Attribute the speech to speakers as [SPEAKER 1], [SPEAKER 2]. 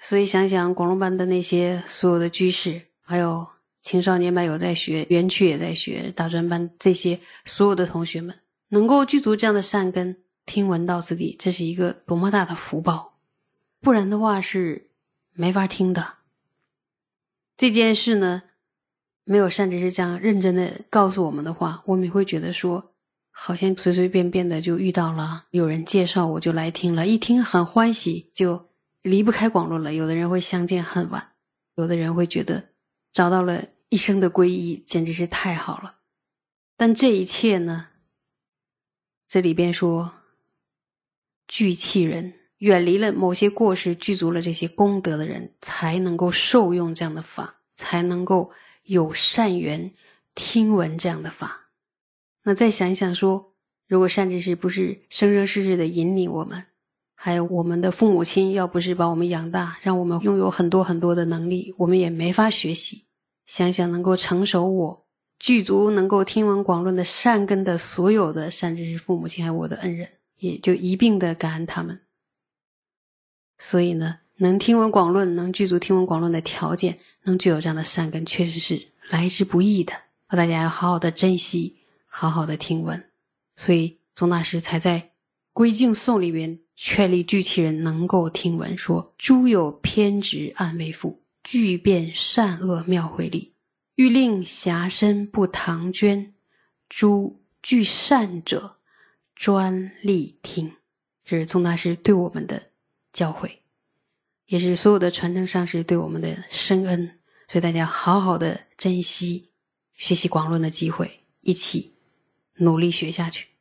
[SPEAKER 1] 所以想想广论班的那些所有的居士，还有青少年班有在学，园区也在学，大专班这些所有的同学们，能够具足这样的善根，听闻到此地，这是一个多么大的福报，不然的话是没法听的。这件事呢，没有善知识这样认真的告诉我们的话，我们也会觉得说好像随随便便的就遇到了，有人介绍我就来听了，一听很欢喜，就离不开广论了。有的人会相见恨晚，有的人会觉得找到了一生的皈依，简直是太好了。但这一切呢，这里边说具器人，远离了某些过失，具足了这些功德的人，才能够受用这样的法，才能够有善缘听闻这样的法。那再想一想说，如果善知识不是生生世世的引领我们，还有我们的父母亲要不是把我们养大，让我们拥有很多很多的能力，我们也没法学习。想想能够成熟我具足能够听闻广论的善根的所有的善知识父母亲还有我的恩人，也就一并的感恩他们。所以呢，能听闻广论，能具足听闻广论的条件，能具有这样的善根，确实是来之不易的，大家要好好的珍惜，好好的听闻。所以宗大师才在归敬颂里边劝励具器人能够听闻，说诸有偏执暗未复，具变善恶妙慧力，欲令遐身不唐捐，诸具善者专力听。这是宗大师对我们的教诲，也是所有的传承上师对我们的深恩。所以大家好好的珍惜学习广论的机会，一起努力学下去。